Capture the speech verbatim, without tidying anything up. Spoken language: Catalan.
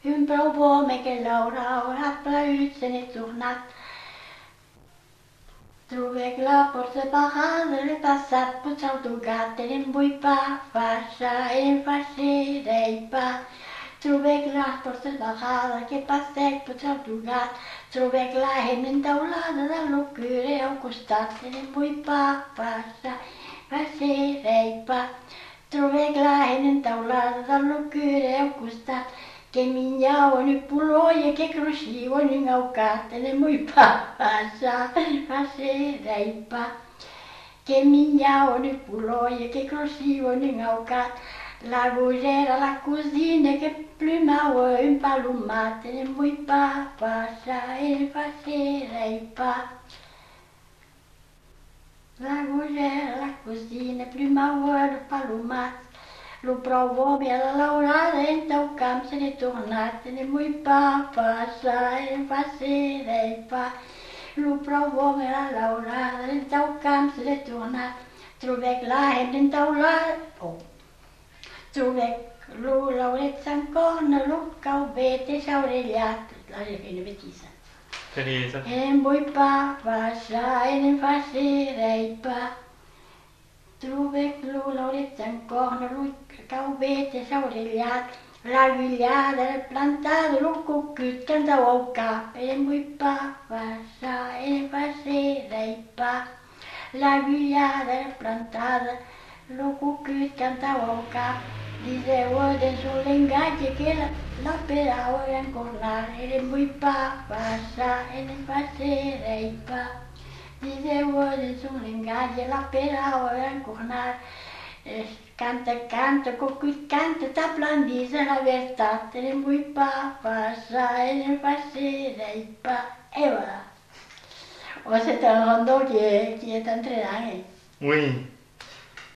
Un prou home que l'haurà orat plaütseni tornat. Trobec la porta pagada, l'he passat per autogat, eren vull pa, farsa, eren farcera i pa. Trobec la porta pagada, que passec per autogat, trobec la gent entaulada de l'ocure al costat, eren vull pa, farsa, farcera i pa. Trobec la gent entaulada de l'ocure al costat, que minyaven i poloia, que cruxiuen i ngaucat, eren vull pa, farsa, farcera i pa. Que minyaven i poloia, que cruxiuen i ngaucat, la gosera, la cosina, que plumava un palomat, eren vull pa, farsa, eren farcera i pa. La gosera, la cosina, plumava un palomat, lo prou home a la laurada, en teu camp se n'he tornat, eren vull pa, farsa, eren farcera i pa. Lo prou home a la laurada, en teu camp se n'he tornat, trobec la gent entaulada, oh. Trobec lo lauret Sant Corna, lo caubete s'aurellat, la fina betisa. Teresa. Eren vull pa, farsa, eren farcera i pa. Trobec lo lauret Sant Corna, lo caubete s'aurellat, la guillada, la plantada, lo cucut que andau al cap, eren vull pa, farsa, eren farcera i pa. La guillada, la plantada, lo cucut que andau al cap, diseu de solengatge que la, la perau era encornar, eren vull pa, farsa, eren farcera i pa. Diseu de solengatge, la perau era encornar, canta, canta, cucut canta, ta plandisa la veritat, eren vull pa, farsa, eren farcera i pa. Et voilà. Oh, c'est un rondo qui est, qui est entraînant. Oui.